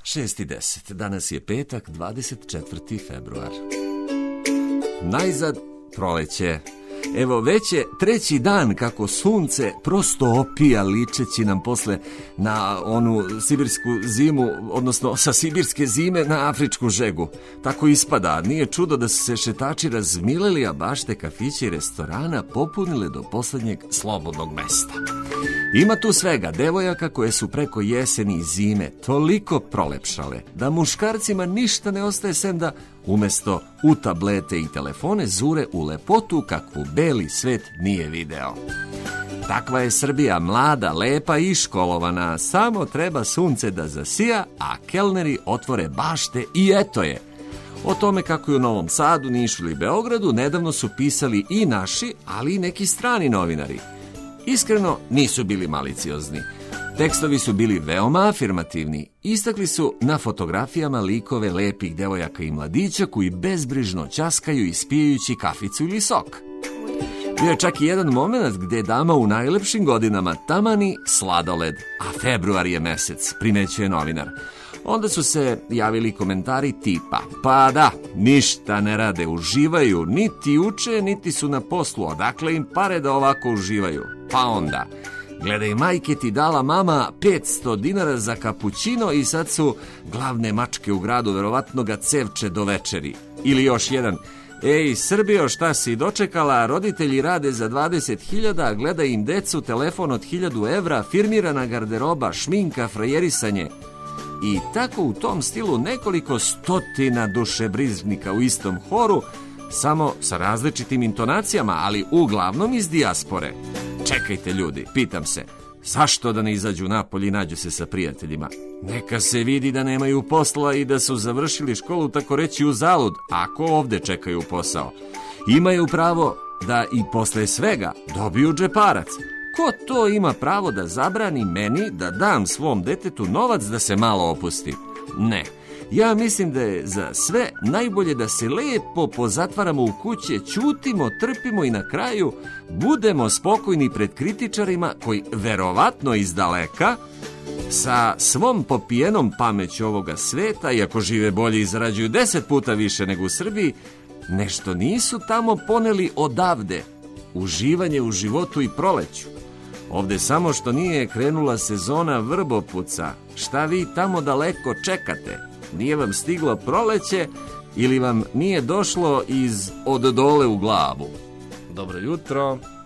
6:10. Danas je petak, 24. februar. Najzad proleće. Evo, već je treći dan kako sunce prosto opija, ličeći nam posle na onu sibirsku zimu, odnosno sa sibirske zime na afričku žegu. Tako ispada, nije čudo da su se šetači razmileli, a bašte kafiće i restorana popunile do poslednjeg slobodnog mesta. Ima tu svega, devojaka koje su preko jeseni i zime toliko prolepšale da muškarcima ništa ne ostaje sem da umesto u tablete i telefone zure u lepotu kakvu beli svet nije video. Takva je Srbija, mlada, lepa i školovana, samo treba sunce da zasija, a kelneri otvore bašte i eto je. O tome kako je u Novom Sadu, Nišu ili Beogradu nedavno su pisali i naši, ali i neki strani novinari. Iskreno, nisu bili maliciozni. Tekstovi su bili veoma afirmativni. Istakli su na fotografijama likove lepih devojaka i mladića koji bezbrižno ćaskaju ispijajući kaficu ili sok. Bio je čak i jedan moment gde dama u najlepšim godinama tamani sladoled, a februar je mesec, primećuje novinar. Onda su se javili komentari tipa: pa da, ništa ne rade, uživaju, niti uče, niti su na poslu, odakle im pare da ovako uživaju. Pa onda, gledaj, majke ti dala mama 500 dinara za kapućino i sad su glavne mačke u gradu, verovatno ga cevče do večeri. Ili još jedan: ej, Srbijo, šta si dočekala, roditelji rade za 20.000, a gledaj im decu, telefon od 1.000 evra, firmirana garderoba, šminka, frajerisanje. I tako u tom stilu nekoliko stotina dušebrižnika u istom horu, samo sa različitim intonacijama, ali uglavnom iz dijaspore. Čekajte ljudi, pitam se, zašto da ne izađu napolje i nađu se sa prijateljima? Neka se vidi da nemaju posla i da su završili školu, tako reći, uzalud, ako ovde čekaju posao. Imaju pravo da i posle svega dobiju džeparac. Ko to ima pravo da zabrani meni da dam svom detetu novac da se malo opusti? Ne. Ja mislim da je za sve najbolje da se lepo pozatvaramo u kuće, ćutimo, trpimo i na kraju budemo spokojni pred kritičarima koji verovatno iz daleka sa svom popijenom pameću ovoga sveta, iako žive bolje i zarađuju 10 puta više nego u Srbiji, nešto nisu tamo poneli odavde. Uživanje u životu i proleću. Ovde samo što nije krenula sezona vrbopuca. Šta vi tamo daleko čekate? Nije vam stiglo proleće ili vam nije došlo iz od dole u glavu? Dobro jutro.